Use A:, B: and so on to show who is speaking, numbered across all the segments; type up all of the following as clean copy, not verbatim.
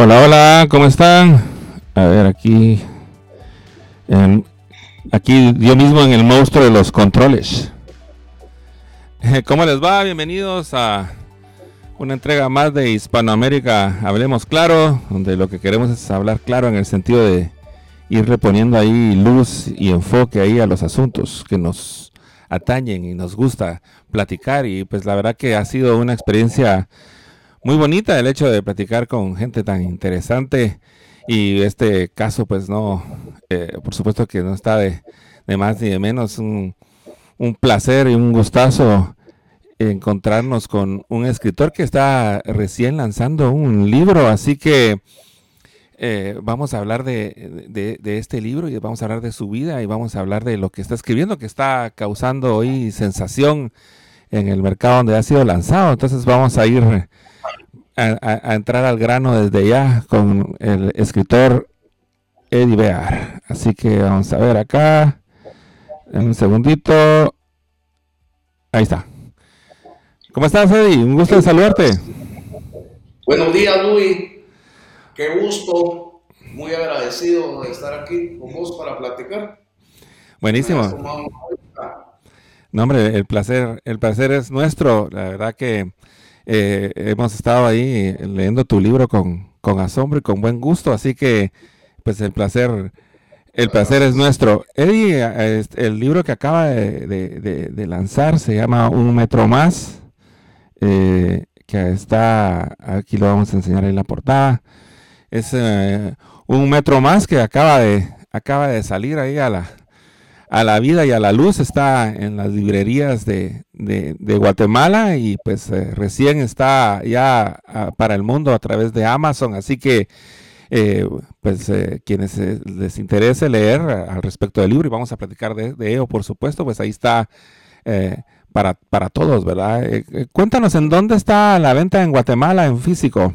A: Hola, hola, ¿cómo están? A ver, en- aquí yo mismo en el monstruo de los controles. ¿Cómo les va? Bienvenidos a una entrega más de Hispanoamérica Hablemos Claro, donde lo que queremos es hablar claro en el sentido de irle poniendo ahí luz y enfoque ahí a los asuntos que nos atañen y nos gusta platicar. Y pues la verdad que ha sido una experiencia muy bonita el hecho de platicar con gente tan interesante. Y este caso pues no, por supuesto que no está de más ni de menos. Un placer y un gustazo encontrarnos con un escritor que está recién lanzando un libro, así que vamos a hablar de este libro y vamos a hablar de su vida y vamos a hablar de lo que está escribiendo, que está causando hoy sensación en el mercado donde ha sido lanzado. Entonces vamos a ir a entrar al grano desde ya con el escritor Eddie Bear. Así que vamos a ver acá, en un segundito. Ahí está. ¿Cómo estás, Eddie? Un gusto de saludarte.
B: Buenos días, Luis. Qué gusto. Muy agradecido de estar aquí con vos para platicar. Que me hayas
A: Buenísimo.
B: tomado en cuenta.
A: No, hombre, el placer es nuestro. La verdad que hemos estado ahí leyendo tu libro con asombro y con buen gusto, así que pues el placer es
B: Gracias.
A: nuestro. Eddie, el libro que acaba de lanzar se llama Un Metro Más, que está, aquí lo vamos a enseñar en la portada. Es Un Metro Más que acaba de salir ahí a la vida y a la luz. Está en las librerías de Guatemala y pues recién está ya para el mundo a través de Amazon, así que pues quienes les interese leer al respecto del libro, y vamos a platicar de ello, por supuesto, pues ahí está eh, para todos, ¿verdad? Cuéntanos, ¿en dónde está la venta en Guatemala en físico?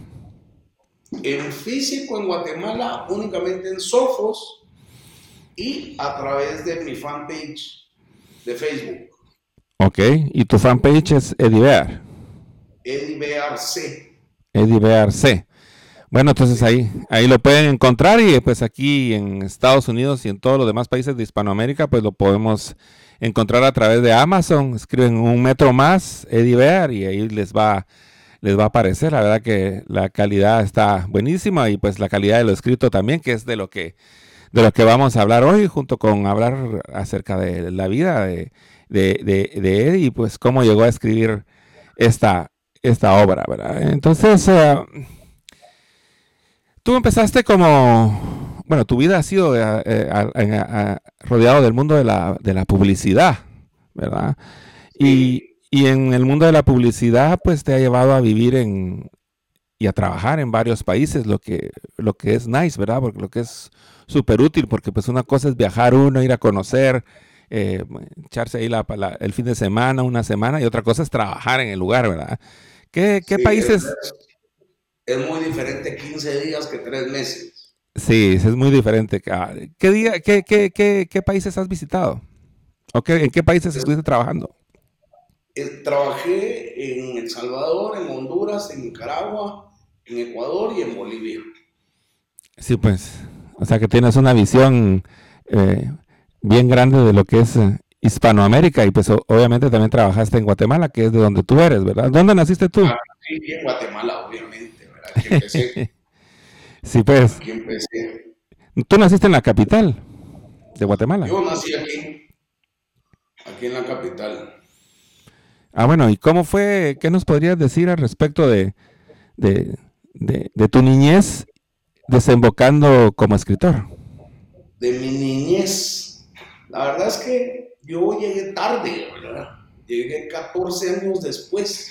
B: En físico en Guatemala, únicamente en Sofos y a través de mi fanpage de Facebook,
A: Ok, y tu fanpage es Eddie Bear,
B: Eddie Bear C.
A: Eddie Bear C. Bueno, entonces
B: Sí.
A: ahí lo pueden encontrar y pues aquí en Estados Unidos y en todos los demás países de Hispanoamérica pues lo podemos encontrar a través de Amazon. Escriben Un Metro Más, Eddie Bear, y ahí les va a aparecer. La verdad que la calidad está buenísima y pues la calidad de lo escrito también, que es de lo que vamos a hablar hoy, junto con hablar acerca de la vida de Eddie y pues cómo llegó a escribir esta, esta obra, ¿verdad? Entonces, tú empezaste como, bueno, tu vida ha sido rodeado del mundo de la publicidad, ¿verdad?
B: Sí.
A: Y en el mundo de la publicidad, pues te ha llevado a vivir y a trabajar en varios países, lo que es nice, ¿verdad? Porque lo que es súper útil, porque pues una cosa es viajar uno, ir a conocer, eh, echarse ahí el fin de semana, una semana, y otra cosa es trabajar en el lugar, ¿verdad? ¿Qué
B: Sí,
A: países?
B: es muy diferente 15 días que 3 meses.
A: Sí, es muy diferente. ¿Qué día, qué países has visitado? ¿En qué países
B: Es-
A: estuviste trabajando?
B: Trabajé en El Salvador, en Honduras, en Nicaragua, en Ecuador y en Bolivia.
A: Sí, pues, o sea que tienes una visión eh, bien grande de lo que es Hispanoamérica y pues obviamente también trabajaste en Guatemala, que es de donde tú eres, ¿verdad? ¿Dónde naciste tú?
B: Aquí en Guatemala, obviamente, ¿verdad? Aquí empecé.
A: Sí, pues,
B: Aquí empecé.
A: tú naciste en la capital de Guatemala.
B: Yo nací aquí en la capital.
A: Bueno, ¿y cómo fue? ¿Qué nos podrías decir al respecto de tu niñez desembocando como escritor?
B: De mi niñez, la verdad es que yo llegué tarde, ¿verdad? Llegué 14 años después.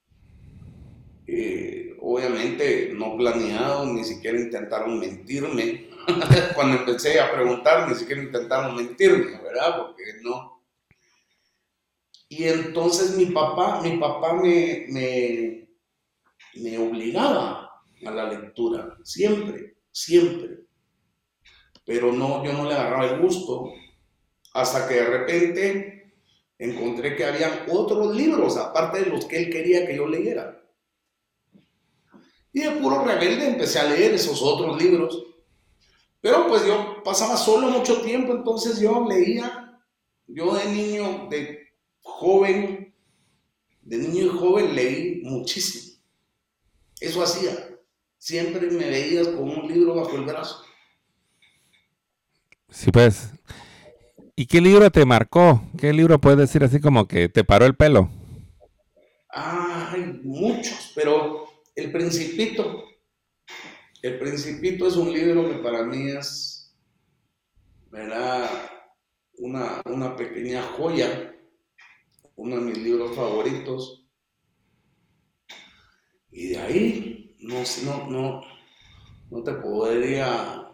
B: Obviamente no planeado, ni siquiera intentaron mentirme. Cuando empecé a preguntar, ni siquiera intentaron mentirme, ¿verdad? Porque no. Y entonces mi papá me obligaba a la lectura, siempre, siempre. Pero no, yo no le agarraba el gusto hasta que de repente encontré que habían otros libros aparte de los que él quería que yo leyera. Y de puro rebelde empecé a leer esos otros libros. Pero pues yo pasaba solo mucho tiempo, entonces yo leía, yo de niño y joven leí muchísimo. Eso hacía. Siempre me veías con un libro bajo el brazo.
A: Sí, pues. ¿Y qué libro te marcó? ¿Qué libro puedes decir así como que te paró el pelo?
B: Hay muchos, pero El Principito es un libro que para mí es, ¿verdad? Una pequeña joya, uno de mis libros favoritos. Y de ahí, no te podría,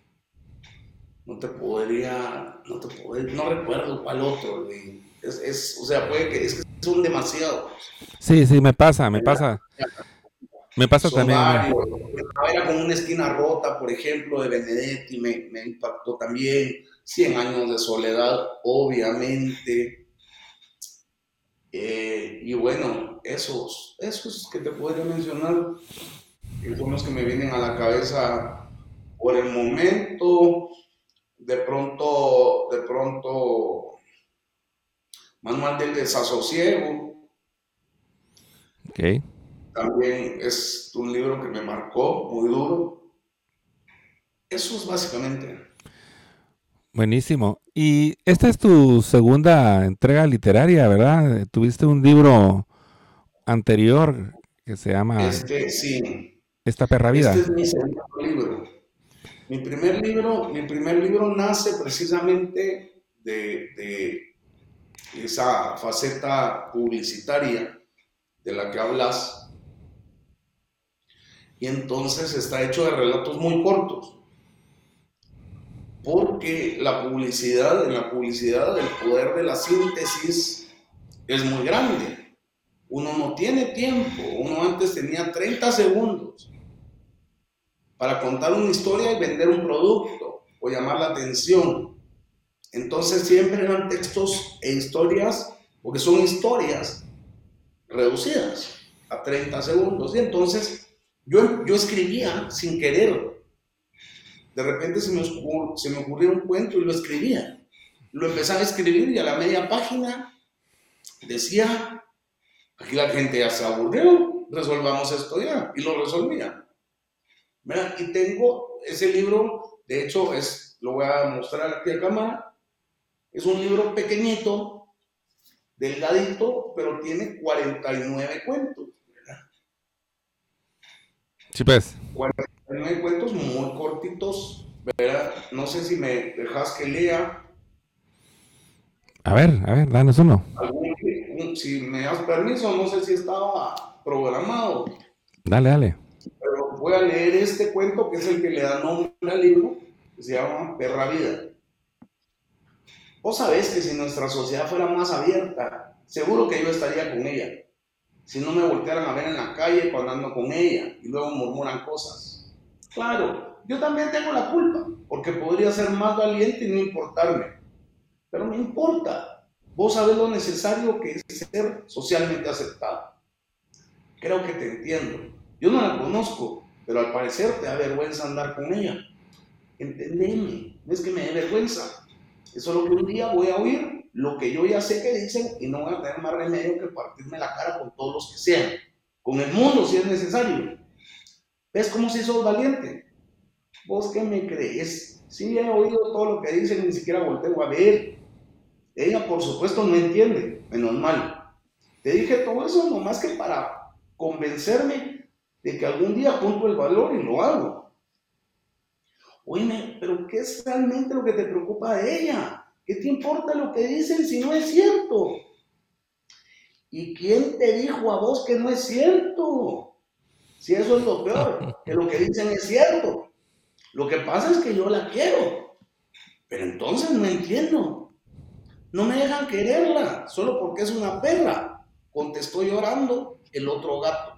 B: no recuerdo cuál otro. O sea, es que son demasiados.
A: Sí, sí, me pasa, me
B: ¿Verdad?
A: pasa. Me pasa
B: Son
A: también a mí.
B: varios. Era con una esquina rota, por ejemplo, de Benedetti, me impactó también. 100 años de soledad, obviamente. Y bueno, esos que te podría mencionar, que son los que me vienen a la cabeza por el momento. De pronto, Manual del Desasosiego,
A: Ok,
B: también es un libro que me marcó muy duro. Eso es básicamente.
A: buenísimo. Y esta es tu segunda entrega literaria, ¿verdad? Tuviste un libro anterior que se llama
B: Sí,
A: Esta perra
B: este
A: vida.
B: es mi segundo libro. Mi primer libro nace precisamente de esa faceta publicitaria de la que hablas, y entonces está hecho de relatos muy cortos, porque en la publicidad el poder de la síntesis es muy grande. Uno no tiene tiempo, uno antes tenía 30 segundos para contar una historia y vender un producto o llamar la atención. Entonces siempre eran textos e historias, porque son historias reducidas a 30 segundos. Y entonces yo escribía sin querer. De repente se me ocurrió un cuento y lo escribía. Lo empezaba a escribir y a la media página decía, aquí la gente ya se aburrió, resolvamos esto ya. Y lo resolvía. ¿Verdad? Y tengo ese libro, de hecho lo voy a mostrar aquí a cámara. Es un libro pequeñito, delgadito, pero tiene 49 cuentos.
A: Sí, pues.
B: 49 cuentos muy cortitos, ¿verdad? No sé si me dejas que lea.
A: A ver, danos uno.
B: Si me das permiso, no sé si estaba programado,
A: Dale, dale.
B: pero voy a leer este cuento que es el que le da nombre al libro, que se llama Perra Vida. Vos sabés que si nuestra sociedad fuera más abierta, seguro que yo estaría con ella. Si no me voltearan a ver en la calle cuando ando con ella y luego murmuran cosas. Claro, yo también tengo la culpa, porque podría ser más valiente y no importarme. Pero me importa. Vos sabés lo necesario que es ser socialmente aceptado. Creo que te entiendo. Yo no la conozco, pero al parecer te da vergüenza andar con ella. Entendeme, no es que me dé vergüenza. Es solo que un día voy a oír lo que yo ya sé que dicen y no voy a tener más remedio que partirme la cara con todos los que sean. Con el mundo si es necesario. ¿Ves cómo si sos valiente? ¿Vos qué me crees? Sí, he oído todo lo que dicen, ni siquiera volteo a ver. Ella, por supuesto, no entiende, menos mal. Te dije todo eso nomás que para convencerme de que algún día junto el valor y lo hago. Oye, pero ¿qué es realmente lo que te preocupa de ella? ¿Qué te importa lo que dicen si no es cierto? ¿Y quién te dijo a vos que no es cierto? Si eso es lo peor, que lo que dicen es cierto. Lo que pasa es que yo la quiero, pero entonces no entiendo. No me dejan quererla, solo porque es una perra, contestó llorando el otro gato.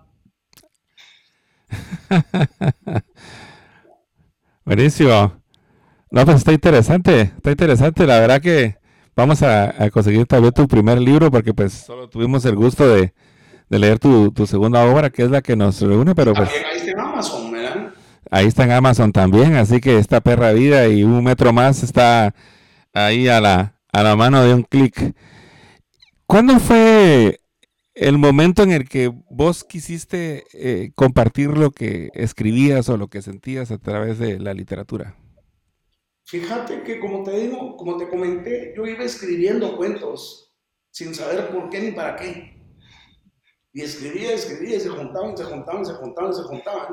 A: Buenísimo. No, pues está interesante, está interesante. La verdad que vamos a conseguir también tu primer libro porque pues solo tuvimos el gusto de leer tu segunda obra, que es la que nos reúne,
B: Y
A: pero
B: también
A: pues
B: ahí está en Amazon, ¿verdad?
A: Ahí está en Amazon también, así que esta perra vida y un metro más está ahí a la mano de un clic. ¿Cuándo fue el momento en el que vos quisiste compartir lo que escribías o lo que sentías a través de la literatura?
B: Fíjate que como te digo, como te comenté, yo iba escribiendo cuentos sin saber por qué ni para qué. Y escribía, y se juntaban, y se juntaban, y se juntaban, y se juntaban.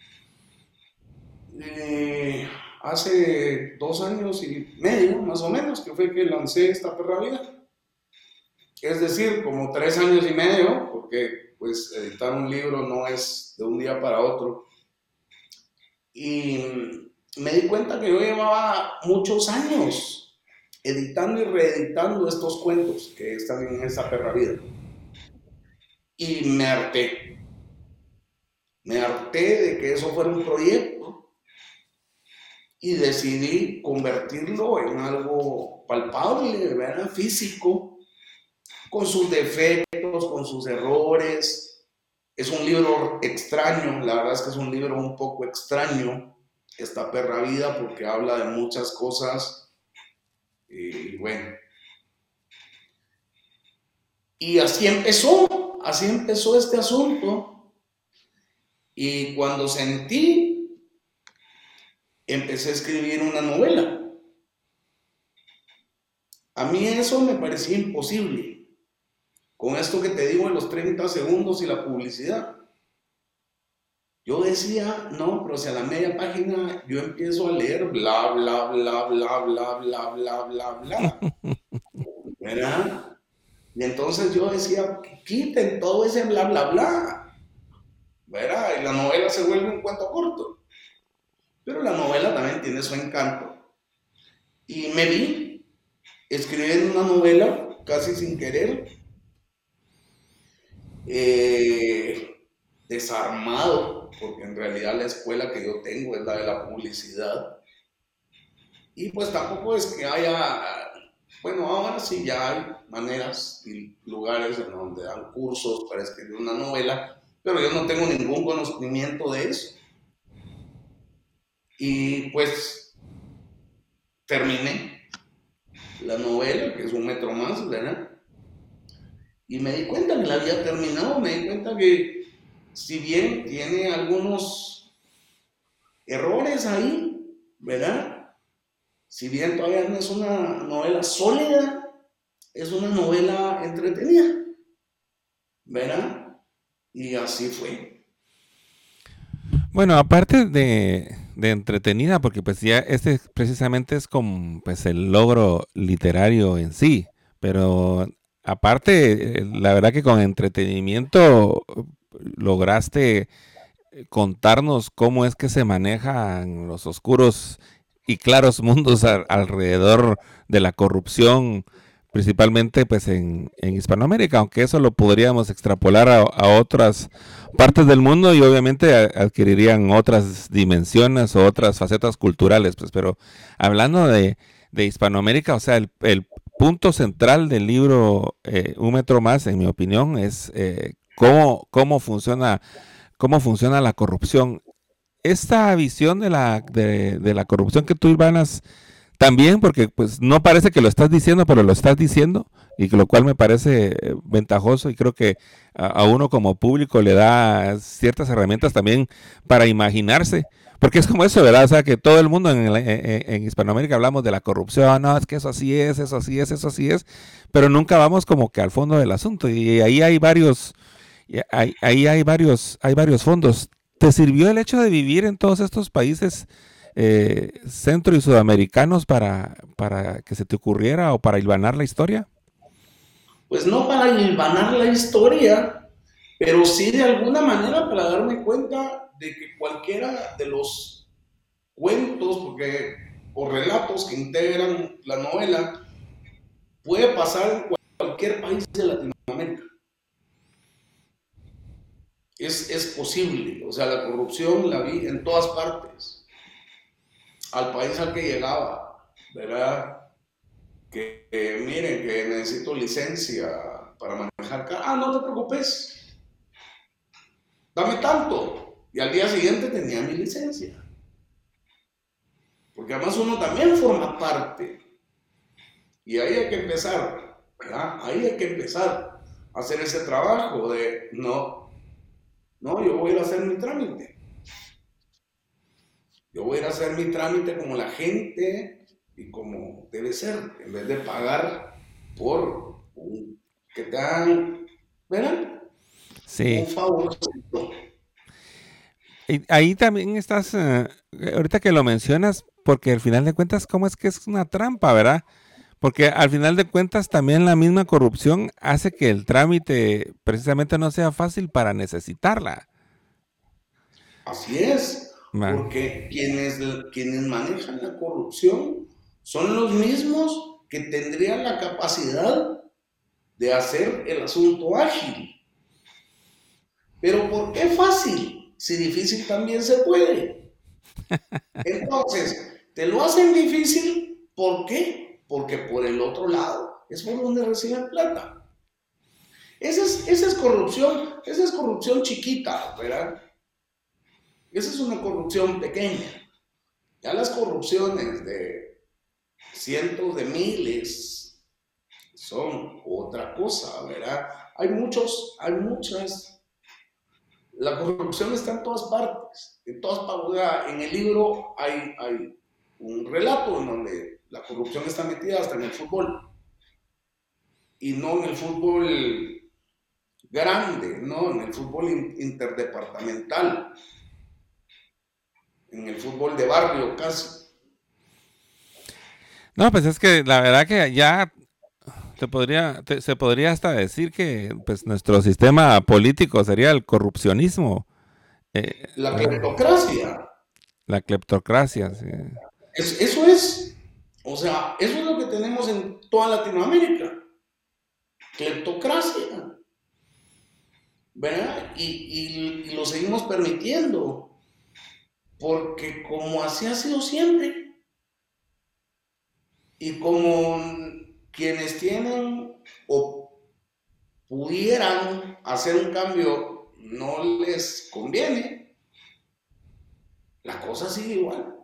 B: Eh, Hace 2 años y medio, más o menos, que fue que lancé esta perra vida. Es decir, como 3 años y medio, porque pues editar un libro no es de un día para otro. Y me di cuenta que yo llevaba muchos años editando y reeditando estos cuentos que están en esta perra vida. Y me harté. Me harté de que eso fuera un proyecto y decidí convertirlo en algo palpable, ¿verdad? Físico, con sus defectos, con sus errores. Es un libro extraño, la verdad es que es un libro un poco extraño, esta perra vida, porque habla de muchas cosas y bueno. Y así empezó este asunto. Y cuando sentí, empecé a escribir una novela. A mí eso me parecía imposible. Con esto que te digo de los 30 segundos y la publicidad. Yo decía, no, pero si a la media página yo empiezo a leer bla, bla, bla, bla, bla, bla, bla, bla, bla, ¿verdad? Y entonces yo decía, quiten todo ese bla, bla, bla, ¿verdad? Y la novela se vuelve un cuento corto. Pero la novela también tiene su encanto. Y me vi escribiendo una novela casi sin querer, desarmado, porque en realidad la escuela que yo tengo es la de la publicidad. Y pues tampoco es que haya, bueno, ahora sí ya hay maneras y lugares en donde dan cursos para escribir una novela, pero yo no tengo ningún conocimiento de eso. Y pues terminé la novela, que es un metro más, ¿verdad? Y me di cuenta que la había terminado, me di cuenta que si bien tiene algunos errores ahí, ¿verdad? Si bien todavía no es una novela sólida, es una novela entretenida, ¿verdad? Y así fue.
A: Bueno, aparte de entretenida, porque pues ya este precisamente es como pues el logro literario en sí, pero aparte, la verdad que con entretenimiento lograste contarnos cómo es que se manejan los oscuros y claros mundos alrededor de la corrupción, principalmente pues en Hispanoamérica, aunque eso lo podríamos extrapolar a otras partes del mundo y obviamente adquirirían otras dimensiones o otras facetas culturales, pues, pero hablando de Hispanoamérica, o sea, el punto central del libro Un Metro Más, en mi opinión, es cómo funciona la corrupción. Esta visión de la corrupción que tú, Ivana, también, porque pues no parece que lo estás diciendo, pero lo estás diciendo, y lo cual me parece ventajoso y creo que a uno como público le da ciertas herramientas también para imaginarse, porque es como eso, ¿verdad? O sea, que todo el mundo en Hispanoamérica hablamos de la corrupción, no, es que eso así es, eso así es, eso así es, pero nunca vamos como que al fondo del asunto, y ahí hay varios, ahí hay varios fondos. ¿Te sirvió el hecho de vivir en todos estos países centro y sudamericanos para que se te ocurriera o para hilvanar la historia?
B: Pues no para hilvanar la historia, pero sí de alguna manera para darme cuenta de que cualquiera de los cuentos o relatos que integran la novela puede pasar en cualquier país de Latinoamérica. Es posible, o sea, la corrupción la vi en todas partes, al país al que llegaba, ¿verdad? Miren, que necesito licencia para manejar carro. Ah, no te preocupes, dame tanto. Y al día siguiente tenía mi licencia. Porque además uno también forma parte. Y ahí hay que empezar, ¿verdad? Ahí hay que empezar a hacer ese trabajo de, no, yo voy a ir a hacer mi trámite. Yo voy a ir a hacer mi trámite como la gente y como debe ser, en vez de pagar por que te hagan, ¿verdad?
A: Sí.
B: Un favor.
A: Y ahí también estás, ahorita que lo mencionas, porque al final de cuentas, ¿cómo es que es una trampa, verdad? Porque al final de cuentas también la misma corrupción hace que el trámite precisamente no sea fácil para necesitarla.
B: Así es,
A: Va.
B: porque quienes manejan la corrupción son los mismos que tendrían la capacidad de hacer el asunto ágil. Pero ¿por qué fácil? Si difícil también se puede. Entonces, te lo hacen difícil, ¿por qué? Porque por el otro lado es por donde reciben plata. Esa es corrupción chiquita, ¿verdad? Esa es una corrupción pequeña. Ya las corrupciones de cientos de miles son otra cosa, ¿verdad? Hay muchas. La corrupción está en todas partes. En el libro hay un relato en donde la corrupción está metida hasta en el fútbol. Y no en el fútbol grande, no, en el fútbol interdepartamental, en el fútbol de barrio casi.
A: No, pues es que la verdad que ya se podría hasta decir que pues nuestro sistema político sería el corrupcionismo,
B: La cleptocracia,
A: la cleptocracia. Sí.
B: eso es, o sea, eso es lo que tenemos en toda Latinoamérica, cleptocracia, ¿verdad? Y lo seguimos permitiendo, porque como así ha sido siempre, y como quienes tienen o pudieran hacer un cambio no les conviene, la cosa sigue igual.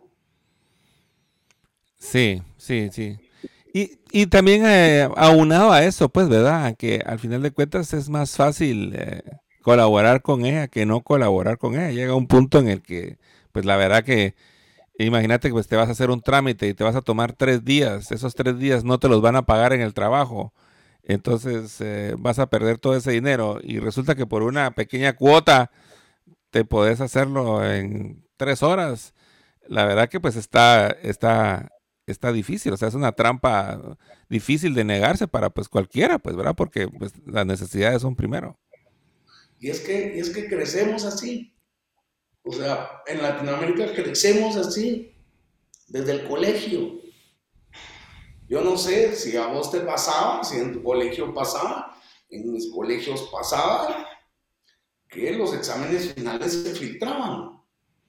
A: Sí, sí, sí. Y también aunado a eso, pues, ¿verdad? Que al final de cuentas es más fácil colaborar con ella que no colaborar con ella. Llega un punto en el que, pues, la verdad que, imagínate que pues, te vas a hacer un trámite y te vas a tomar 3 días. Esos 3 días no te los van a pagar en el trabajo. Entonces vas a perder todo ese dinero y resulta que por una pequeña cuota te podés hacerlo en 3 horas. La verdad que pues está difícil, o sea, es una trampa difícil de negarse para pues cualquiera, pues, ¿verdad? Porque pues las necesidades son primero.
B: Y es que crecemos así. O sea, en Latinoamérica crecemos así, desde el colegio. Yo no sé si a vos te pasaba, si en tu colegio pasaba, en mis colegios pasaba, que los exámenes finales se filtraban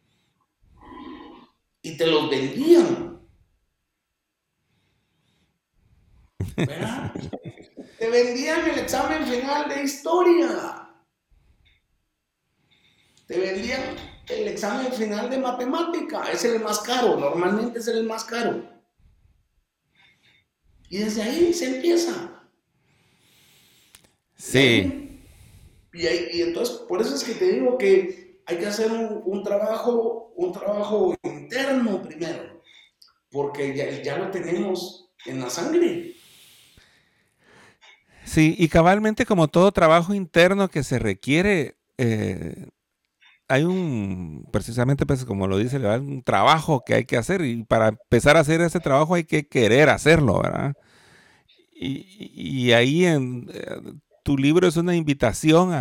B: y te los vendían, ¿verdad? Te vendían el examen final de historia, te vendían el examen final de matemática, es el más caro, normalmente es el más caro. Y desde ahí se empieza. Y
A: Sí,
B: ahí, y entonces, por eso es que te digo que hay que hacer un trabajo interno primero, porque ya lo tenemos en la sangre.
A: sí, y cabalmente como todo trabajo interno que se requiere, hay precisamente pues como lo dice, ¿verdad? Un trabajo que hay que hacer y para empezar a hacer ese trabajo hay que querer hacerlo, ¿verdad? Y ahí tu libro es una invitación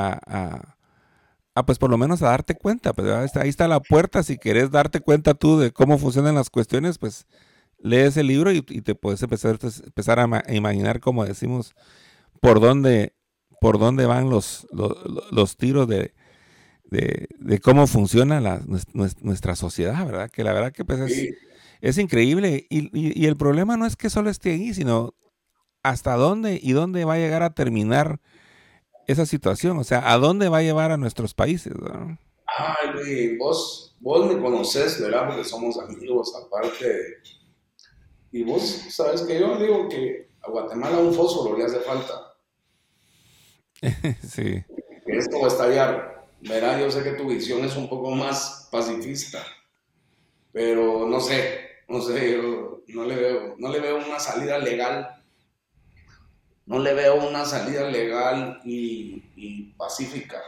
A: pues por lo menos a darte cuenta, pues, ¿verdad? Ahí está la puerta, si querés darte cuenta tú de cómo funcionan las cuestiones, pues lees el libro y te puedes empezar a imaginar, como decimos, por dónde, por dónde van los tiros de cómo funciona nuestra sociedad, ¿verdad? Que la verdad que pues
B: Sí,
A: es increíble y el problema no es que solo esté ahí, sino hasta dónde y dónde va a llegar a terminar esa situación, o sea, a dónde va a llevar a nuestros países, ¿no?
B: Ay, Luis, vos me conocés, ¿verdad? Porque somos amigos, aparte. Y vos sabes que yo digo que a Guatemala un fósforo le hace falta.
A: Sí,
B: Que esto va a estallar. Verá, yo sé que tu visión es un poco más pacifista, pero no sé, yo no le veo una salida legal, no le veo una salida legal y pacífica,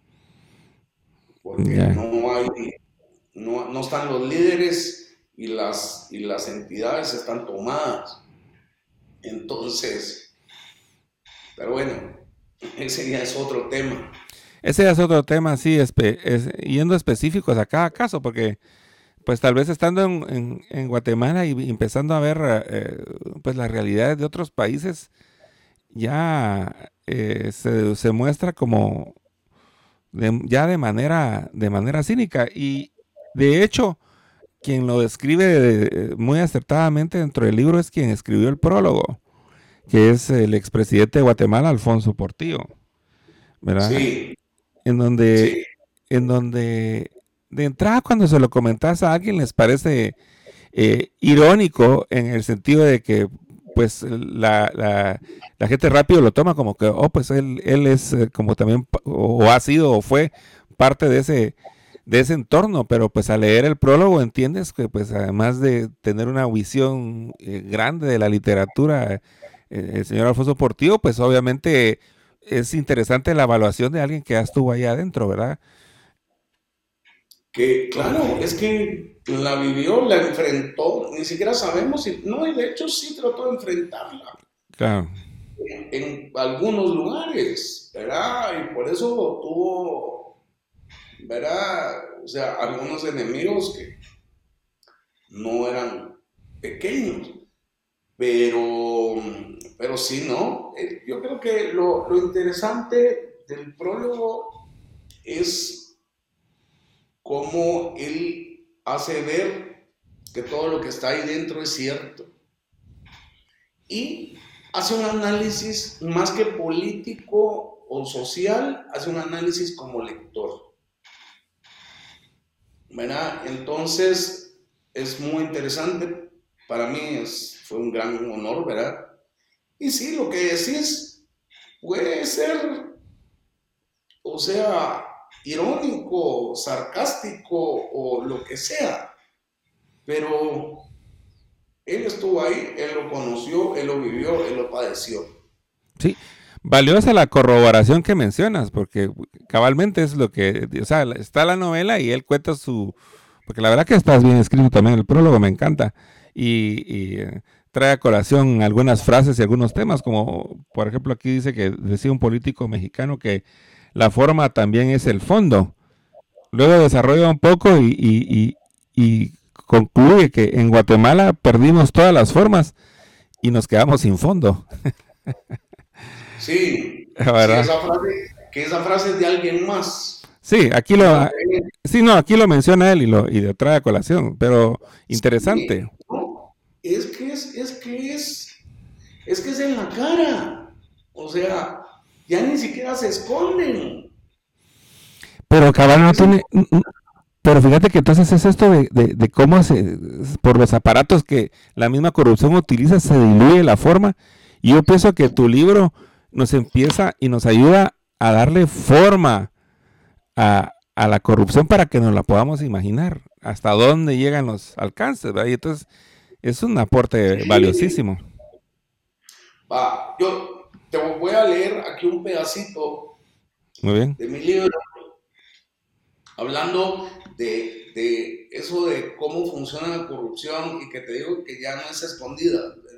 B: porque
A: ya.
B: no están los líderes y las entidades están tomadas. Entonces, pero bueno, ese ya es otro tema.
A: Ese es otro tema, sí, yendo específicos a cada caso, porque pues tal vez estando en Guatemala y empezando a ver pues las realidades de otros países, ya se muestra como ya de manera cínica. Y de hecho, quien lo describe muy acertadamente dentro del libro es quien escribió el prólogo, que es el expresidente de Guatemala, Alfonso Portillo, ¿verdad?
B: Sí,
A: En donde,
B: sí,
A: en donde de entrada cuando se lo comentas a alguien les parece irónico en el sentido de que pues la gente rápido lo toma como que, oh, pues él es como también, o ha sido o fue parte de ese entorno, pero pues al leer el prólogo entiendes que pues además de tener una visión grande de la literatura, el señor Alfonso Portillo, pues obviamente es interesante la evaluación de alguien que ya estuvo ahí adentro, ¿verdad?
B: que claro, es que la vivió, la enfrentó, ni siquiera sabemos si, no, y de hecho sí trató de enfrentarla
A: Claro,
B: en algunos lugares, ¿verdad? Y por eso tuvo, ¿verdad? O sea, algunos enemigos que no eran pequeños, pero, pero sí, ¿no? Yo creo que lo interesante del prólogo es cómo él hace ver que todo lo que está ahí dentro es cierto y hace un análisis más que político o social, hace un análisis como lector, ¿verdad? Entonces es muy interesante, para mí fue un gran honor, ¿verdad? Y sí, lo que decís puede ser, o sea, irónico, sarcástico o lo que sea, pero él estuvo ahí, él lo conoció, él lo vivió, él lo padeció.
A: sí. Valiosa la corroboración que mencionas, porque cabalmente es lo que, o sea, está la novela y él cuenta porque la verdad que estás bien escrito también, el prólogo me encanta, y trae a colación algunas frases y algunos temas, como por ejemplo aquí dice que decía un político mexicano que la forma también es el fondo. Luego desarrolla un poco y concluye que en Guatemala perdimos todas las formas y nos quedamos sin fondo,
B: Sí, sí,
A: ¿verdad?
B: que esa frase es de alguien más,
A: Sí,
B: no de él.
A: sí, no, aquí lo menciona él y lo trae a colación, pero
B: Sí,
A: interesante.
B: no, es que es en la cara. O sea, ya ni siquiera se esconden.
A: Pero cabal no
B: Es en-
A: tiene, pero fíjate que entonces es esto de cómo por los aparatos que la misma corrupción utiliza, se diluye la forma. Y yo pienso que tu libro nos empieza y nos ayuda a darle forma a la corrupción para que nos la podamos imaginar, hasta dónde llegan los alcances, ¿verdad? Y entonces es un aporte
B: sí,
A: valiosísimo.
B: va, yo te voy a leer aquí un pedacito
A: Muy bien.
B: de mi libro hablando de eso de cómo funciona la corrupción y que te digo que ya no es escondida.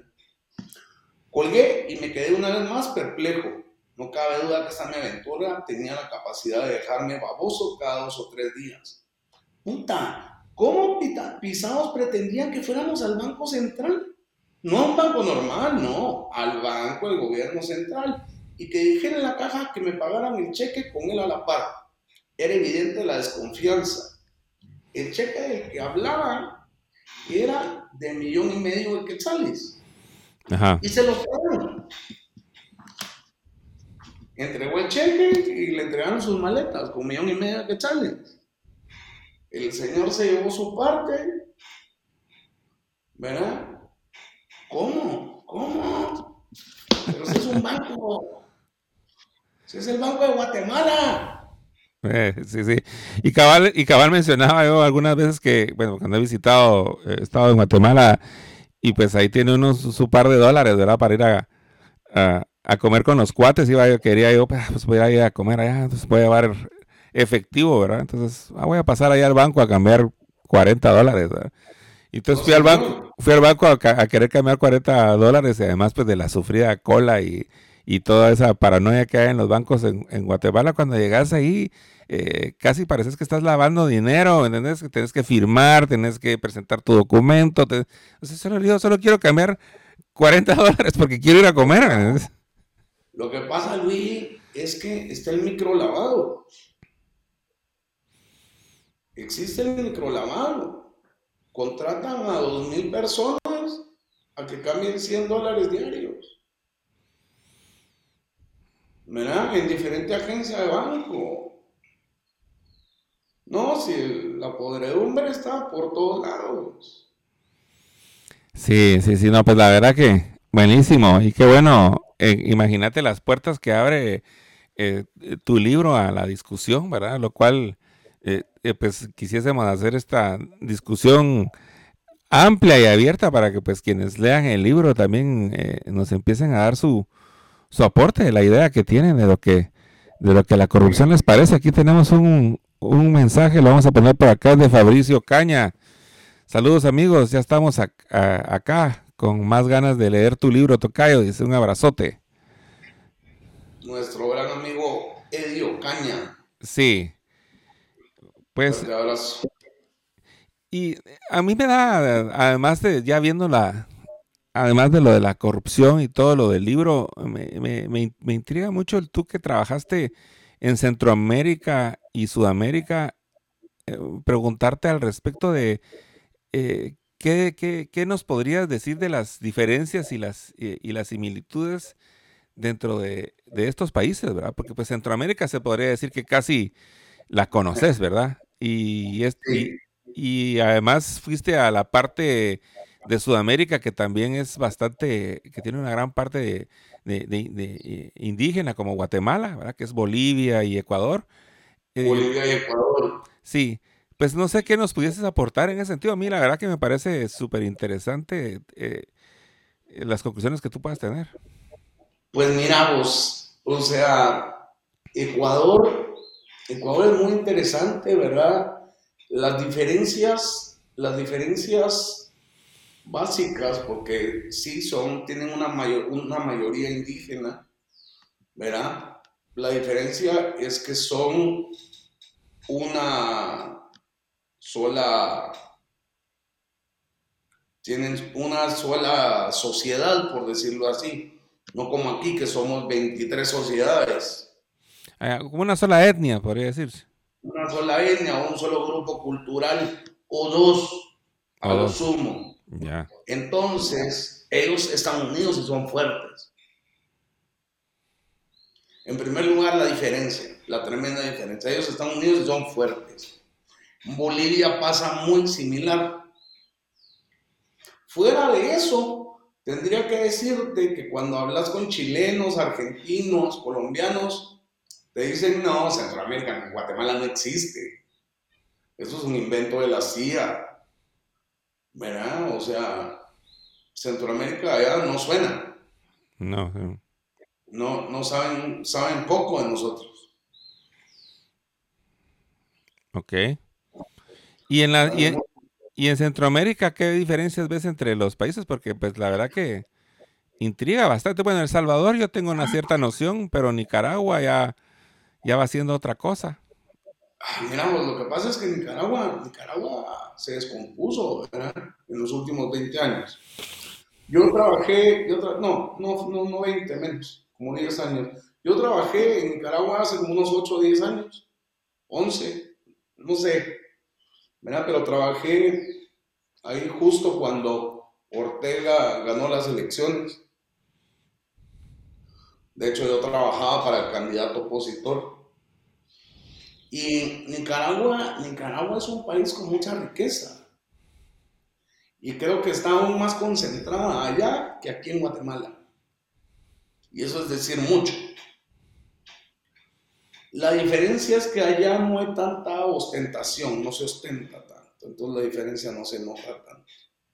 B: Colgué y me quedé una vez más perplejo. No cabe duda que esta mi aventura tenía la capacidad de dejarme baboso cada 2 o 3 días. Puta, ¿cómo pisados pretendían que fuéramos al Banco Central? No a un banco normal, no, al banco del gobierno central. Y que dijera en la caja que me pagaran el cheque con él a la par. Era evidente la desconfianza. El cheque del que hablaban era de 1,5 millones de quetzales.
A: Ajá.
B: Y se los pagaron. Entregó el cheque y le entregaron sus maletas con 1,5 millones de quetzales. el señor se llevó su parte, ¿verdad? ¿Cómo? ¿Cómo? Pero ese es un banco. Ese es el Banco de Guatemala.
A: Sí, sí. Y cabal mencionaba yo algunas veces que, bueno, cuando he visitado, he estado en Guatemala y pues ahí tiene uno su par de dólares, ¿verdad? Para ir a comer con los cuates. Quería yo, pues voy a ir a comer allá, entonces voy a llevar efectivo, ¿verdad? Entonces, voy a pasar allá al banco a cambiar $40, ¿verdad? Y
B: No,
A: entonces
B: señor.
A: fui al banco a querer cambiar $40 y además pues de la sufrida cola y toda esa paranoia que hay en los bancos en Guatemala. Cuando llegas ahí, casi pareces que estás lavando dinero, ¿entendés? Que tenés que firmar, tenés que presentar tu documento. O sea, solo quiero cambiar $40 porque quiero ir a comer, ¿entendés?
B: Lo que pasa, Luis, es que está el microlavado. Existe el microlavado. Contratan a 2.000 personas a que cambien $100 diarios. ¿Verdad? En diferentes agencias de banco. No, si la podredumbre está por todos lados.
A: Sí, sí, sí, no, pues la verdad que buenísimo y qué bueno. Imagínate las puertas que abre tu libro a la discusión, ¿verdad? Lo cual, pues quisiésemos hacer esta discusión amplia y abierta para que pues quienes lean el libro también nos empiecen a dar su aporte de la idea que tienen de lo que la corrupción les parece. Aquí tenemos un mensaje, lo vamos a poner por acá, de Fabricio Caña. Saludos amigos, ya estamos acá con más ganas de leer tu libro, Tocayo. Dice un abrazote.
B: Nuestro gran amigo Edio Caña.
A: Sí, pues,
B: Fuerte abrazo.
A: y a mí me da, además de ya viendo además de lo de la corrupción y todo lo del libro, me intriga mucho el tú que trabajaste en Centroamérica y Sudamérica, preguntarte al respecto de qué nos podrías decir de las diferencias y las similitudes dentro de estos países, ¿verdad? Porque pues Centroamérica se podría decir que casi la conoces, ¿verdad?
B: Sí,
A: Y además fuiste a la parte de Sudamérica que también es bastante, que tiene una gran parte de indígena como Guatemala, ¿verdad? Que es Bolivia y Ecuador. Eh,
B: Bolivia y Ecuador.
A: sí, pues no sé qué nos pudieses aportar en ese sentido. A mí la verdad que me parece súper interesante las conclusiones que tú puedas tener.
B: Pues mira vos, o sea, Ecuador, Ecuador es muy interesante, ¿verdad? Las diferencias básicas, porque sí tienen una mayoría indígena, ¿verdad? La diferencia es que son una sola, tienen una sola sociedad, por decirlo así, no como aquí que somos 23 sociedades.
A: Como una sola etnia, podría decirse.
B: Una sola etnia o un solo grupo cultural o dos
A: O
B: a lo
A: dos.
B: sumo.
A: Ya.
B: Entonces, ellos están unidos y son fuertes. En primer lugar, la diferencia, la tremenda diferencia. Ellos están unidos y son fuertes. Bolivia pasa muy similar. Fuera de eso, tendría que decirte que cuando hablas con chilenos, argentinos, colombianos, te dicen, no, Centroamérica, Guatemala no existe. Eso es un invento de la CIA, ¿verdad? O sea, Centroamérica allá no suena,
A: No.
B: no saben poco de nosotros.
A: Ok. Y en la, y
B: ¿Saben?
A: en, y en Centroamérica, ¿qué diferencias ves entre los países? Porque pues la verdad que intriga bastante. Bueno, El Salvador yo tengo una cierta noción, pero Nicaragua ya va siendo otra cosa.
B: Mira, pues, lo que pasa es que Nicaragua se descompuso, ¿verdad? En los últimos 20 años. No 20 menos, como 10 años. Yo trabajé en Nicaragua hace como unos 8 o 10 años, 11, no sé, ¿verdad? Pero trabajé ahí justo cuando Ortega ganó las elecciones. De hecho, yo trabajaba para el candidato opositor Y Nicaragua es un país con mucha riqueza y creo que está aún más concentrada allá que aquí en Guatemala. Y eso es decir mucho. La diferencia es que allá no hay tanta ostentación, no se ostenta tanto, entonces la diferencia no se nota tanto.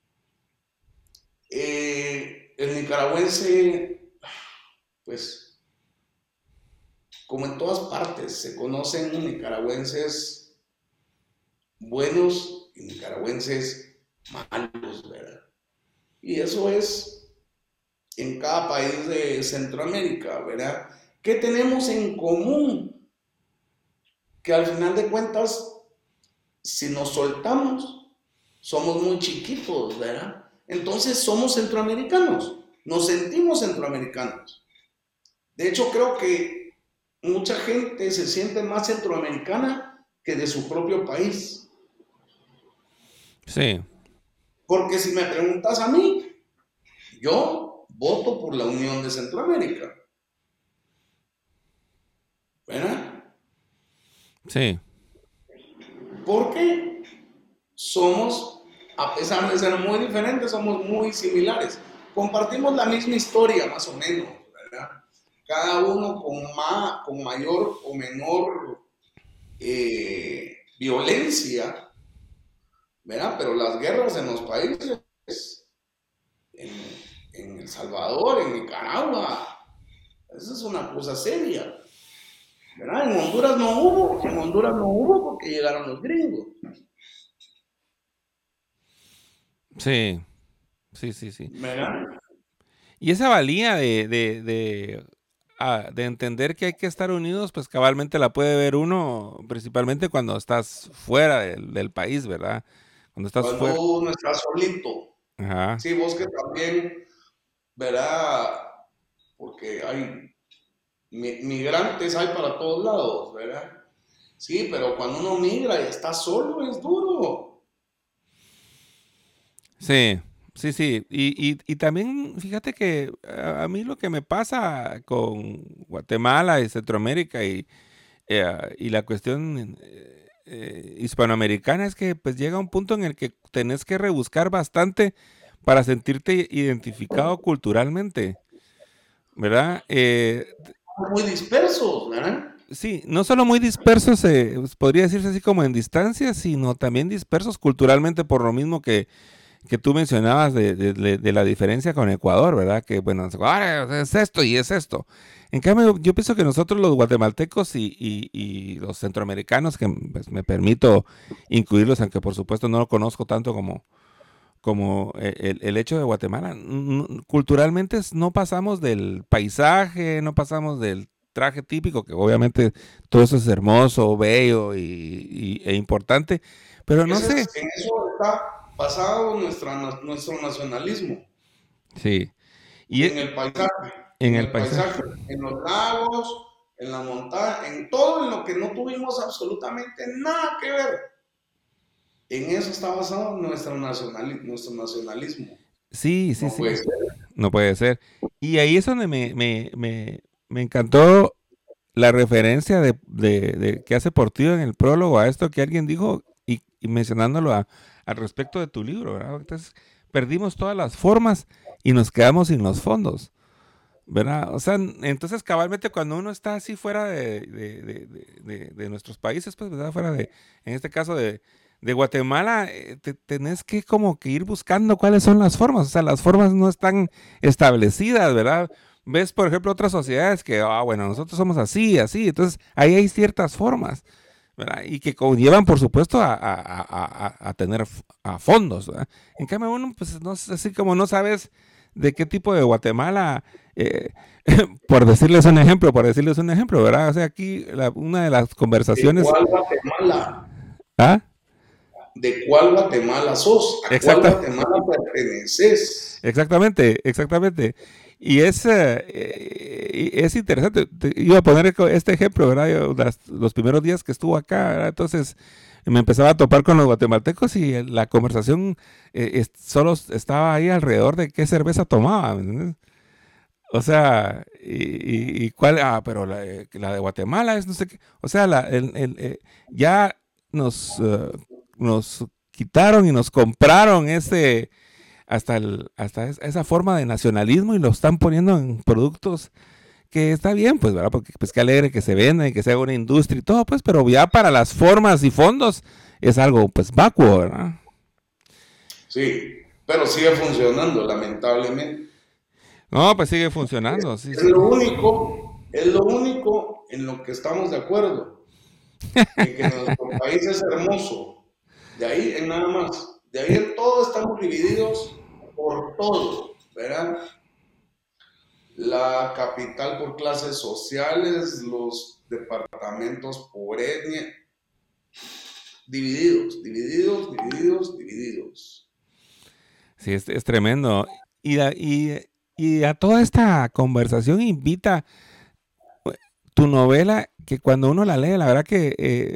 B: El nicaragüense, pues, como en todas partes, se conocen nicaragüenses buenos y nicaragüenses malos, ¿verdad? Y eso es en cada país de Centroamérica, ¿verdad? ¿Qué tenemos en común? Que al final de cuentas, si nos soltamos, somos muy chiquitos, ¿verdad? Entonces somos centroamericanos, nos sentimos centroamericanos. De hecho, creo que mucha gente se siente más centroamericana que de su propio país.
A: Sí,
B: Porque si me preguntas a mí, yo voto por la Unión de Centroamérica, ¿verdad?
A: sí,
B: Porque somos, a pesar de ser muy diferentes, somos muy similares. Compartimos la misma historia, más o menos, ¿verdad? Cada uno con mayor o menor violencia, ¿verdad? Pero las guerras en los países, en, en El Salvador, en Nicaragua, esa es una cosa seria, ¿verdad? En Honduras no hubo porque llegaron los gringos,
A: sí, sí, sí, sí.
B: ¿verdad?
A: Y esa valía de entender que hay que estar unidos, pues cabalmente la puede ver uno, principalmente cuando estás fuera del país, ¿verdad? Cuando estás
B: Cuando
A: fuera.
B: uno está solito.
A: Ajá.
B: Sí, vos que también, ¿verdad? Porque hay migrantes, hay para todos lados, ¿verdad? Sí, pero cuando uno migra y está solo es duro.
A: Sí, sí, sí. Y también fíjate que a mí lo que me pasa con Guatemala y Centroamérica y la cuestión hispanoamericana es que pues llega un punto en el que tenés que rebuscar bastante para sentirte identificado culturalmente, ¿verdad?
B: Muy dispersos, ¿verdad?
A: Sí, no solo muy dispersos, pues, podría decirse así como en distancia, sino también dispersos culturalmente por lo mismo que tú mencionabas de la diferencia con Ecuador, ¿verdad? Que bueno, es esto y es esto. En cambio, yo pienso que nosotros los guatemaltecos y los centroamericanos, que pues, me permito incluirlos, aunque por supuesto no lo conozco tanto como el hecho de Guatemala, culturalmente no pasamos del paisaje, no pasamos del traje típico, que obviamente todo eso es hermoso, bello e importante, pero no sé,
B: En eso está basado nuestro nacionalismo,
A: sí, y
B: en el paisaje,
A: en el paisaje.
B: en los lagos, en la montaña, en todo en lo que no tuvimos absolutamente nada que ver. En eso está basado nuestro nacionalismo.
A: Sí, sí,
B: No
A: sí,
B: puede ser.
A: no puede ser. Y ahí es donde me encantó la referencia de que hace Portillo en el prólogo a esto que alguien dijo y mencionándolo al respecto de tu libro, ¿verdad? Entonces, perdimos todas las formas y nos quedamos sin los fondos, ¿verdad? O sea, entonces cabalmente cuando uno está así fuera de nuestros países, pues, ¿verdad? Fuera en este caso de Guatemala, tenés que como que ir buscando cuáles son las formas, o sea, las formas no están establecidas, ¿verdad? Ves, por ejemplo, otras sociedades que, bueno, nosotros somos así, así, entonces ahí hay ciertas formas, ¿verdad? Y que conllevan, por supuesto, a tener a fondos, ¿verdad? En cambio, uno, pues, no, así como no sabes de qué tipo de Guatemala, eh, por decirles un ejemplo, ¿verdad? O sea, aquí una de las
B: ¿De
A: conversaciones,
B: cuál Guatemala?
A: ¿ah?
B: ¿De cuál Guatemala sos? ¿A cuál
A: Exacta,
B: Guatemala perteneces?
A: exactamente, exactamente. Y es interesante. Iba a poner este ejemplo, ¿verdad? Los primeros días que estuvo acá, ¿verdad? Entonces me empezaba a topar con los guatemaltecos y la conversación solo estaba ahí alrededor de qué cerveza tomaba, ¿me entiendes? O sea, y cuál, pero la de Guatemala es no sé qué. O sea, ya nos, nos quitaron y nos compraron hasta esa forma de nacionalismo y lo están poniendo en productos que está bien, pues, ¿verdad? Porque pues qué alegre que se venda y que se haga una industria y todo, pues, pero ya para las formas y fondos es algo, pues, vacuo, ¿verdad?
B: Sí, pero sigue funcionando, lamentablemente.
A: No, pues sigue funcionando, sí,
B: Es
A: sí.
B: lo único en lo que estamos de acuerdo, en que nuestro país es hermoso. De ahí en nada más. De ahí en todo estamos divididos por todo, ¿verdad? La capital por clases sociales, los departamentos por etnia, divididos, divididos, divididos, divididos.
A: Sí, es tremendo. Y a toda esta conversación invita tu novela, que cuando uno la lee, la verdad que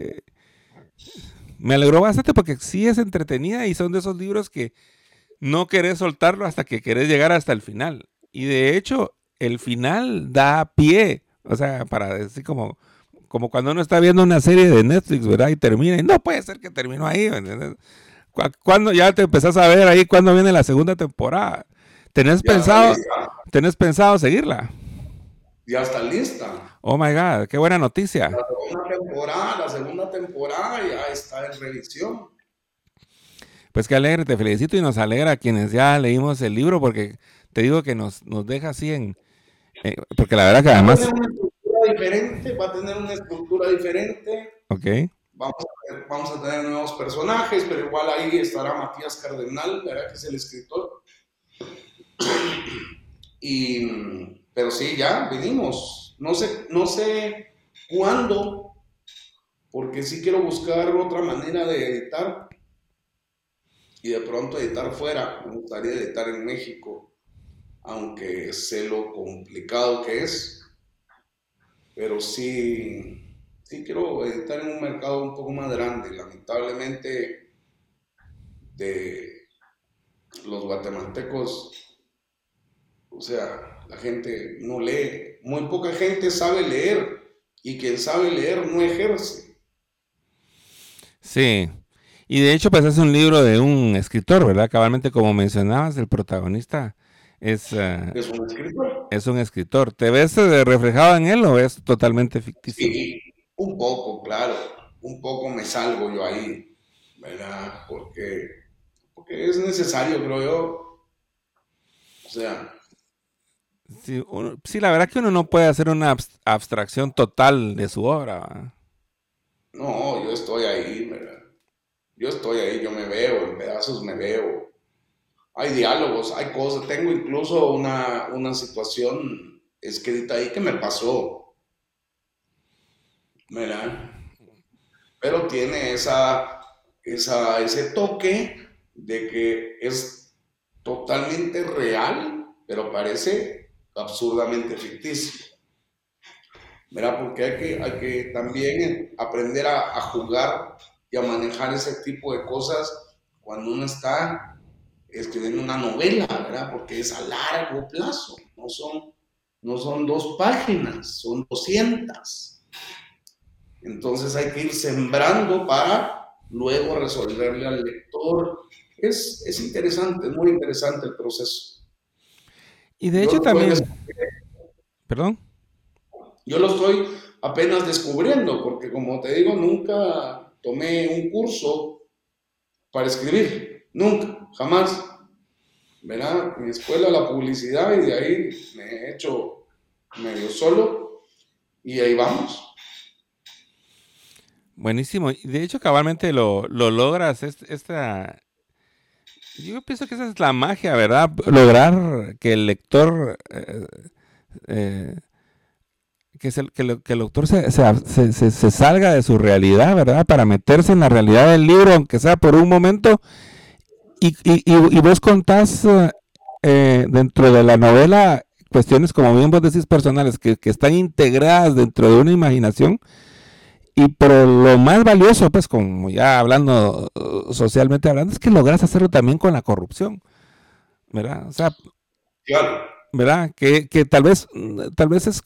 A: me alegró bastante porque sí es entretenida y son de esos libros que no querés soltarlo hasta que querés llegar hasta el final. Y de hecho, el final da pie, o sea, para decir como cuando uno está viendo una serie de Netflix, ¿verdad? Y termina, y no puede ser que terminó ahí, ¿me entiendes? Cuando ya te empezás a ver ahí cuando viene la segunda temporada. ¿Tenés
B: Ya está
A: pensado,
B: lista,
A: tenés pensado seguirla?
B: ya está lista.
A: Oh my God, qué buena noticia.
B: La segunda temporada ya está en revisión.
A: Pues qué alegre, te felicito y nos alegra a quienes ya leímos el libro porque te digo que nos deja así porque la verdad que
B: Va a tener
A: además,
B: una estructura diferente, va a tener una estructura diferente.
A: ok,
B: Vamos a tener nuevos personajes, pero igual ahí estará Matías Cardenal, ¿verdad? Que es el escritor. Pero sí, ya venimos. No sé cuándo, porque sí quiero buscar otra manera de editar y de pronto editar fuera. Me gustaría editar en México, aunque sé lo complicado que es, pero sí quiero editar en un mercado un poco más grande. Lamentablemente, de los guatemaltecos, o sea, la gente no lee, muy poca gente sabe leer y quien sabe leer no ejerce.
A: sí. Y de hecho, pues es un libro de un escritor, ¿verdad? Cabalmente como mencionabas, el protagonista es, uh,
B: Es un escritor.
A: es un escritor. ¿Te ves reflejado en él o es totalmente ficticio?
B: Sí, un poco, claro, un poco me salgo yo ahí, ¿verdad? Porque es necesario, creo yo. O sea,
A: Sí, sí, la verdad que uno no puede hacer una abstracción total de su obra, ¿verdad?
B: no, yo estoy ahí, ¿verdad? Yo estoy ahí, yo me veo, en pedazos me veo. Hay diálogos, hay cosas. Tengo incluso una situación escrita ahí que me pasó, ¿verdad? Pero tiene ese toque de que es totalmente real, pero parece absurdamente ficticio, ¿verdad? Porque hay que también aprender a jugar y a manejar ese tipo de cosas cuando uno está escribiendo una novela, ¿verdad? Porque es a largo plazo, no son 2 páginas, son 200. Entonces hay que ir sembrando para luego resolverle al lector. Es interesante, es muy interesante el proceso.
A: Y de
B: Yo
A: hecho
B: lo estoy,
A: también, perdón.
B: yo lo estoy apenas descubriendo, porque como te digo, nunca tomé un curso para escribir, nunca, jamás. ¿Verdad? Mi escuela, la publicidad, y de ahí me he hecho medio solo, y ahí vamos.
A: Buenísimo. Y de hecho, cabalmente lo logras. Yo pienso que esa es la magia, ¿verdad? Lograr que el lector, eh, que el lector se salga de su realidad, ¿verdad? Para meterse en la realidad del libro, aunque sea por un momento. Y vos contás dentro de la novela cuestiones, como bien vos decís, personales, que están integradas dentro de una imaginación. Y pero lo más valioso, pues, como ya hablando socialmente hablando, es que logras hacerlo también con la corrupción, ¿verdad? O sea,
B: Claro,
A: ¿verdad? Que tal vez es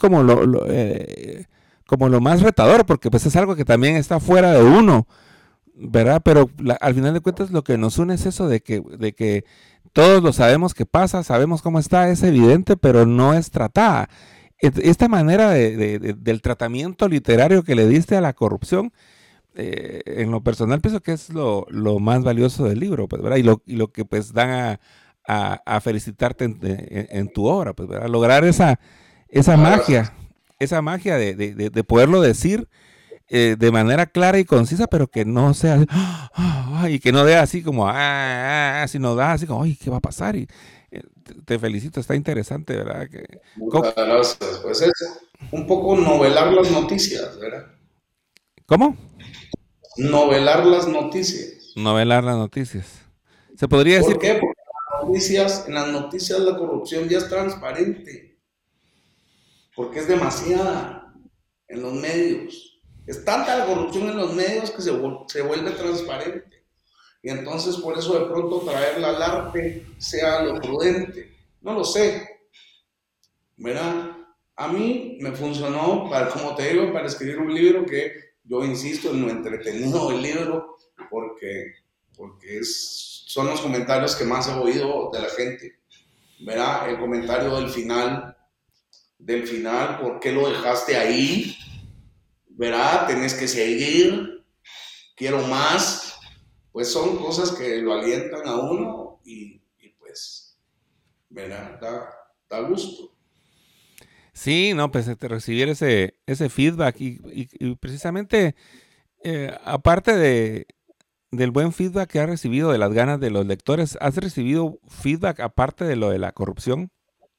A: como lo más retador, porque pues es algo que también está fuera de uno, ¿verdad? Pero al final de cuentas lo que nos une es eso de que todos lo sabemos que pasa, sabemos cómo está, es evidente, pero no es tratada. Esta manera del tratamiento literario que le diste a la corrupción, en lo personal pienso que es lo más valioso del libro, pues, ¿verdad? Y lo que pues dan a felicitarte en tu obra, pues, ¿verdad? Lograr esa
B: Ah, gracias.
A: magia, esa magia de poderlo decir de manera clara y concisa, pero que no sea, y que no dé así como, sino da así como, ay, ¿qué va a pasar? Y te felicito, está interesante, ¿verdad?
B: Muchas gracias. Pues es un poco novelar las noticias, ¿verdad?
A: ¿Cómo?
B: Novelar las noticias.
A: Novelar las noticias. Se podría decir
B: ¿Por
A: que,
B: qué? Porque en las noticias la corrupción ya es transparente, porque es demasiada en los medios. Es tanta la corrupción en los medios que se vuelve transparente. Y entonces por eso de pronto traerla al arte sea lo prudente. No lo sé, ¿verdad? A mí me funcionó, para, como te digo, para escribir un libro que yo insisto en lo entretenido del libro, porque, porque son los comentarios que más he oído de la gente, ¿verdad? El comentario del final, ¿por qué lo dejaste ahí? ¿Verdad? Tenés que seguir, quiero más. Pues son cosas que lo alientan a uno y pues, ¿verdad? Da gusto.
A: sí, no, pues recibir ese feedback y precisamente, aparte del buen feedback que has recibido de las ganas de los lectores, ¿has recibido feedback aparte de lo de la corrupción?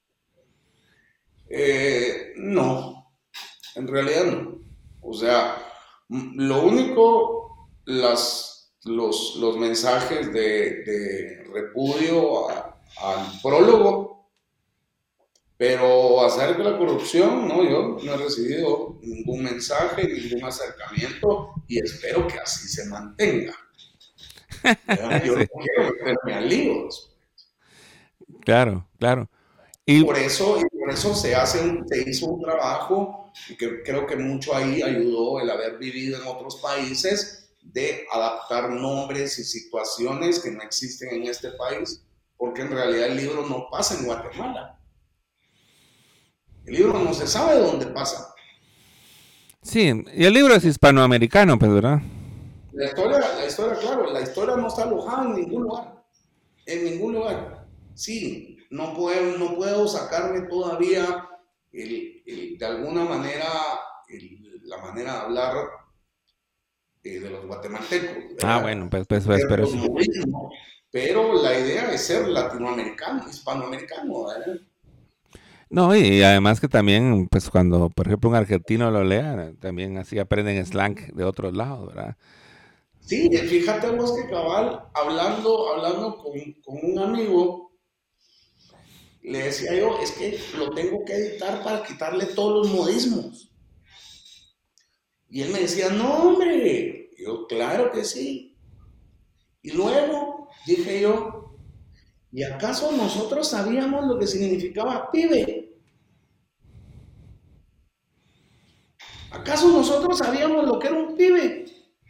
B: No, en realidad no. O sea, lo único, los mensajes de repudio al prólogo, pero acerca de la corrupción, no, yo no he recibido ningún mensaje, ningún acercamiento y espero que así se mantenga. ¿Verdad? Yo no
A: Sí,
B: quiero meterme a líos.
A: claro, claro. Y
B: Por eso se hizo un trabajo y que creo que mucho ahí ayudó el haber vivido en otros países de adaptar nombres y situaciones que no existen en este país, porque en realidad el libro no pasa en Guatemala. El libro no se sabe dónde pasa.
A: sí, y el libro es hispanoamericano, pues, ¿verdad?
B: Claro, la historia no está alojada en ningún lugar. En ningún lugar. Sí, no puedo sacarme todavía de alguna manera la manera de hablar de los guatemaltecos,
A: Ah,
B: ¿verdad?
A: bueno, pues, pero
B: Ciertos
A: sí.
B: modismos, pero la idea es ser latinoamericano, hispanoamericano, ¿verdad?
A: No, y además que también, pues cuando, por ejemplo, un argentino lo lea, también así aprenden slang de otros lados, ¿verdad?
B: Sí, fíjate vos que cabal, hablando con un amigo, le decía yo, es que lo tengo que editar para quitarle todos los modismos. Y él me decía, no, hombre. Y yo, claro que sí. Y luego dije yo, ¿y acaso nosotros sabíamos lo que significaba pibe? ¿Acaso nosotros sabíamos lo que era un pibe?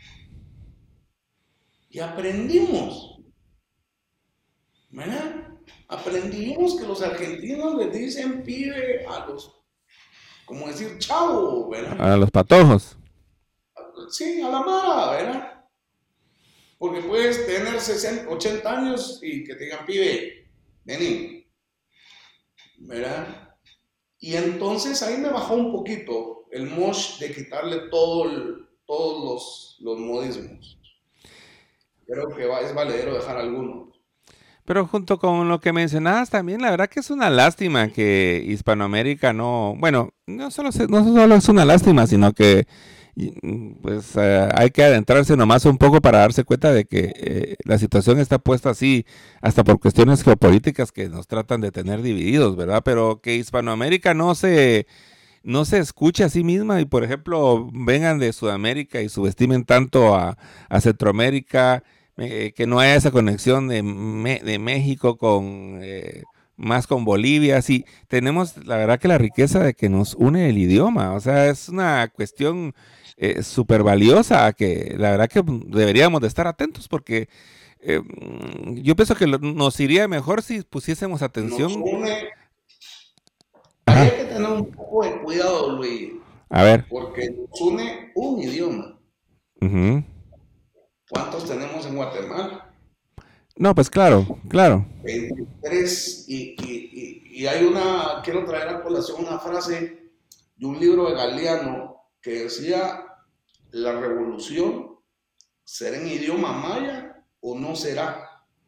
B: Y aprendimos, ¿verdad? Aprendimos que los argentinos les dicen pibe a los, como decir chavo, ¿verdad?
A: A los patojos.
B: Sí, a la mara, ¿verdad? Porque puedes tener 60, 80 años y que te digan pibe, vení, ¿verdad? Y entonces ahí me bajó un poquito el mosh de quitarle todos los modismos. Creo que es valedero dejar algunos.
A: Pero junto con lo que mencionabas también, la verdad que es una lástima que Hispanoamérica no, bueno, no solo es una lástima, sino que pues hay que adentrarse nomás un poco para darse cuenta de que la situación está puesta así, hasta por cuestiones geopolíticas que nos tratan de tener divididos, ¿verdad? Pero que Hispanoamérica no se escuche a sí misma y, por ejemplo, vengan de Sudamérica y subestimen tanto a Centroamérica, que no haya esa conexión de México con más con Bolivia, sí, tenemos la verdad que la riqueza de que nos une el idioma, o sea, es una cuestión súper valiosa que la verdad que deberíamos de estar atentos porque yo pienso que nos iría mejor si pusiésemos
B: Nos
A: atención.
B: une, ahí
A: Ajá,
B: hay que tener un poco de cuidado, Luis,
A: a ver.
B: porque nos une un idioma.
A: Ujú.
B: ¿Cuántos tenemos en Guatemala?
A: No, pues claro, claro.
B: 23. Y hay una, quiero traer a colación una frase de un libro de Galeano que decía, la revolución será en idioma maya o no será.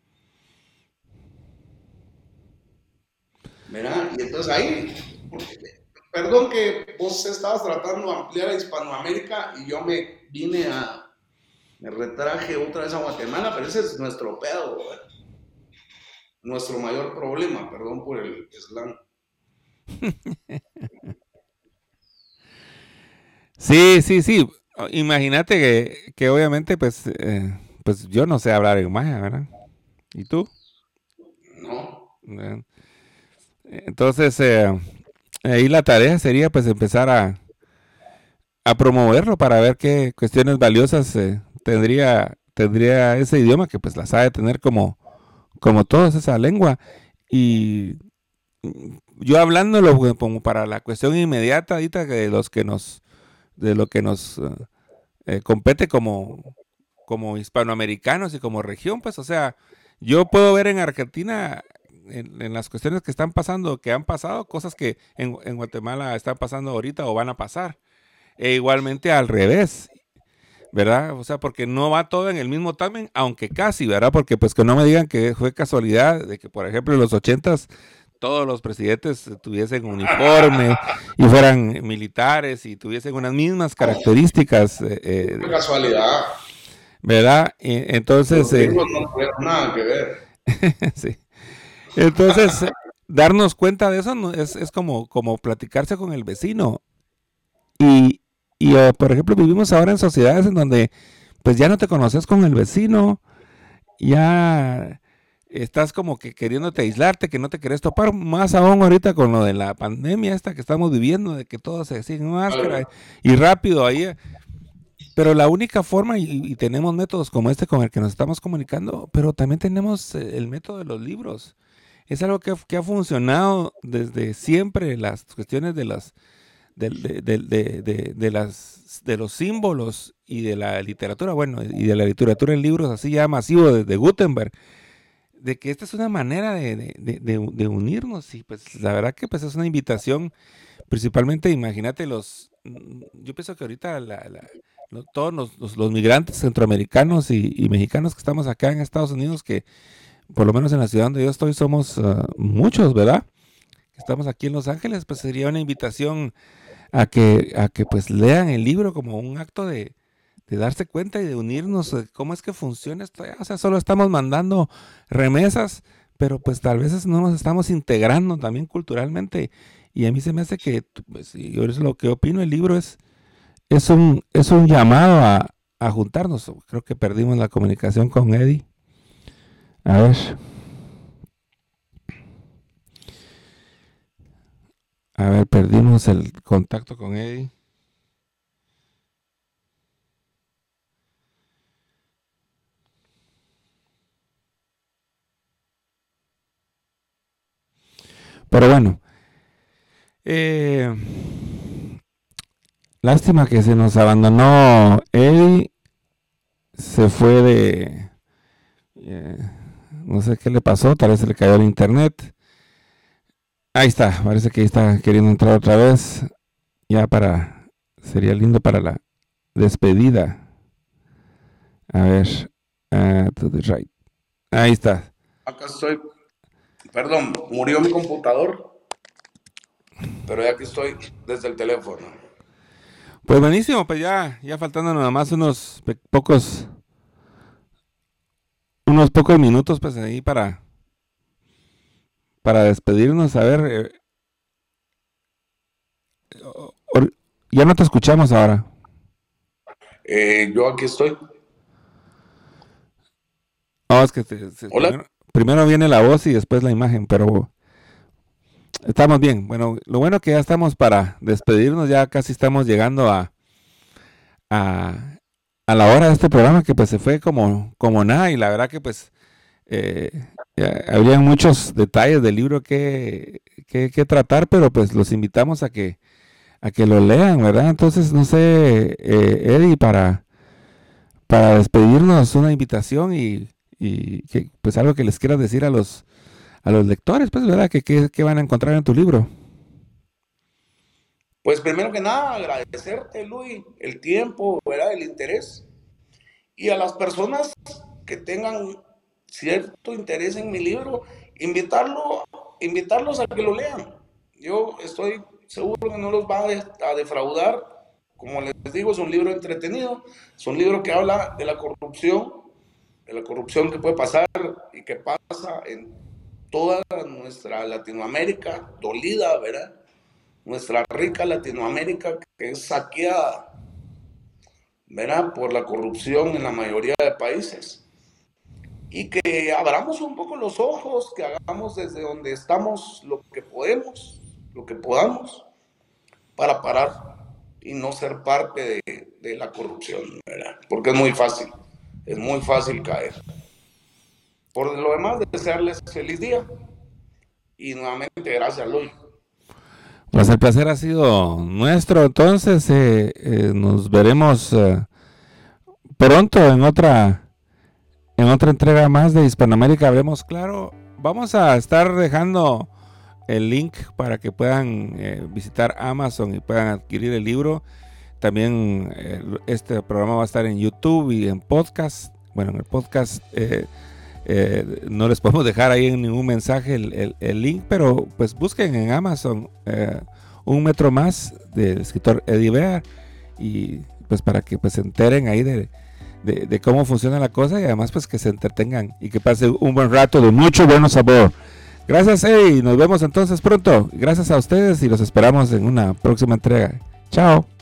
B: ¿Verdad? Y entonces ahí, perdón que vos estabas tratando de ampliar a Hispanoamérica y yo me retraje otra vez a Guatemala, pero ese es nuestro pedo, ¿verdad? Nuestro mayor problema, perdón por el slang.
A: Sí, sí, sí. Imagínate que obviamente, pues yo no sé hablar en maya, ¿verdad? ¿Y tú?
B: ¿No?
A: ¿Verdad? Entonces, ahí la tarea sería pues empezar a promoverlo para ver qué cuestiones valiosas tendría ese idioma que pues las ha de tener como todos esa lengua. Y yo hablándolo como para la cuestión inmediata ahorita de lo que nos compete como hispanoamericanos y como región, pues, o sea, yo puedo ver en Argentina, en las cuestiones que están pasando, que han pasado, cosas que en Guatemala están pasando ahorita o van a pasar. E igualmente al revés, ¿verdad? O sea, porque no va todo en el mismo timing, aunque casi, ¿verdad? Porque pues que no me digan que fue casualidad de que, por ejemplo, en los ochentas todos los presidentes tuviesen uniforme y fueran militares y tuviesen unas mismas características,
B: Una casualidad.
A: ¿verdad? Entonces,
B: Los gringos no tuvieron nada que ver.
A: sí. Entonces, darnos cuenta de eso es como platicarse con el vecino. Y, por ejemplo, vivimos ahora en sociedades en donde pues ya no te conoces con el vecino, ya estás como que queriéndote aislarte, que no te querés topar, más aún ahorita con lo de la pandemia esta que estamos viviendo, de que todo se sigue en máscara y rápido ahí. Pero la única forma, y tenemos métodos como este con el que nos estamos comunicando, pero también tenemos el método de los libros. Es algo que ha funcionado desde siempre, las cuestiones de los símbolos y de la literatura, bueno, y de la literatura en libros así ya masivo desde Gutenberg, de que esta es una manera de unirnos y pues la verdad que pues es una invitación, principalmente imagínate yo pienso que ahorita todos los migrantes centroamericanos y mexicanos que estamos acá en Estados Unidos, que por lo menos en la ciudad donde yo estoy somos muchos, ¿verdad? Estamos aquí en Los Ángeles, pues sería una invitación a que pues lean el libro como un acto de darse cuenta y de unirnos, cómo es que funciona esto. O sea, solo estamos mandando remesas, pero pues tal vez no nos estamos integrando también culturalmente. Y a mí se me hace que, pues, y yo es lo que opino, el libro es un llamado a juntarnos. Creo que perdimos la comunicación con Eddie. A ver, perdimos el contacto con Eddie. Pero bueno, eh, lástima que se nos abandonó Eddie, se fue eh, no sé qué le pasó, tal vez se le cayó el internet. Ahí está, parece que está queriendo entrar otra vez, sería lindo para la despedida. A ver, to the right. Ahí está.
B: Acá estoy. Perdón, murió mi computador, pero ya que estoy desde el teléfono.
A: Pues buenísimo, pues ya faltando nada más unos pocos minutos pues ahí para despedirnos. A ver, ya no te escuchamos ahora.
B: Yo aquí estoy.
A: No, es que
B: Hola.
A: primero viene la voz y después la imagen, pero Estamos bien. Bueno, lo bueno que ya estamos para despedirnos, ya casi estamos llegando a, a la hora de este programa que pues se fue como nada y la verdad que pues eh, habrían muchos detalles del libro que tratar, pero pues los invitamos a que lo lean, ¿verdad? Entonces, no sé, Eddie, para despedirnos, una invitación y que, pues algo que les quieras decir a los lectores, pues, ¿verdad? Que van a encontrar en tu libro.
B: Pues primero que nada, agradecerte, Luis, el tiempo, ¿verdad? El interés. Y a las personas que tengan cierto interés en mi libro, invitarlos a que lo lean. Yo estoy seguro que no los va a defraudar. Como les digo, es un libro entretenido, es un libro que habla de la corrupción que puede pasar y que pasa en toda nuestra Latinoamérica dolida, ¿verdad? Nuestra rica Latinoamérica que es saqueada, ¿verdad? Por la corrupción en la mayoría de países. Y que abramos un poco los ojos, que hagamos desde donde estamos lo que podemos, lo que podamos, para parar y no ser parte de la corrupción, ¿verdad? Porque es muy fácil caer. Por lo demás, desearles feliz día y nuevamente gracias, Luis.
A: Pues el placer ha sido nuestro, entonces nos veremos pronto en otra entrega más de Hispanoamérica Hablemos Claro. Vamos a estar dejando el link para que puedan visitar Amazon y puedan adquirir el libro. También este programa va a estar en YouTube y en podcast. Bueno, en el podcast no les podemos dejar ahí en ningún mensaje el link, pero pues busquen en Amazon Un Metro Más del escritor Eddie Bear y pues para que pues se enteren ahí de cómo funciona la cosa y además pues que se entretengan y que pasen un buen rato de mucho buen sabor. Gracias, Eddie, nos vemos entonces pronto. Gracias a ustedes y los esperamos en una próxima entrega. Chao.